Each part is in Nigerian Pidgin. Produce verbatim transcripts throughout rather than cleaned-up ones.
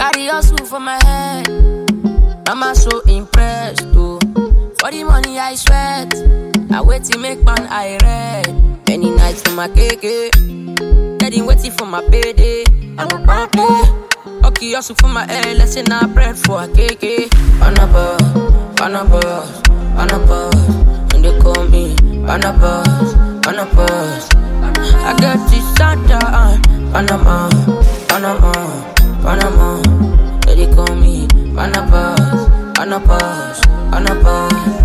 Carry hustle for my head. Mama so impressed, oh. For the money I sweat, I wait to make man I read. Many nights for my cake, getting waiting for my payday. I'm a puppy. Okay, hustle for my head, let's say now bread for a cake. Panabas, Panabas, Panabas, and they call me Panabas, Panabas. I got this Santa, uh, Panama, Panama, Panama. They call me Panabas, Panabas, Panabas.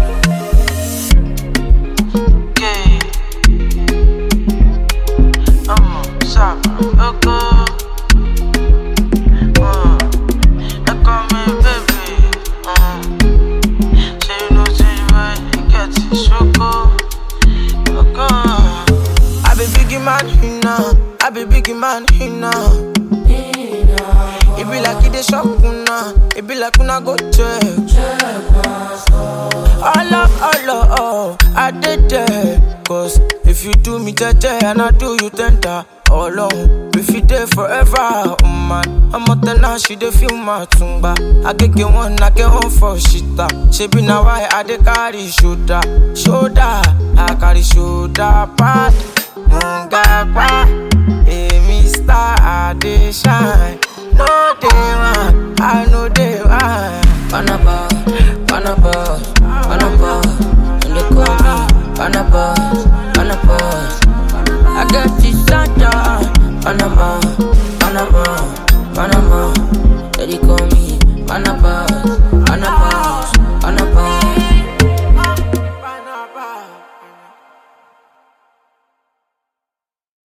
Yeah, I'm a summer, okay. Man, he know. I be big man, he know. It be like it is shock, una. It be like una go check. All up, all up, oh, I did that. Cause if you do me tete and I do you tender, all on, we fit there forever, oh man. I'm out there now, she dey feel my tumba. I get get one, I get one for shita. She be now why I dey carry shoulder, shoulder. I carry shoulder pad. Mungaba, a mister, I dey shine. No day one, I know day one. Panabas, Panabas, Panabas, and they call me Panabas, Panabas. I got this Santa, Panama, Panama, Panama. They call me Panabas.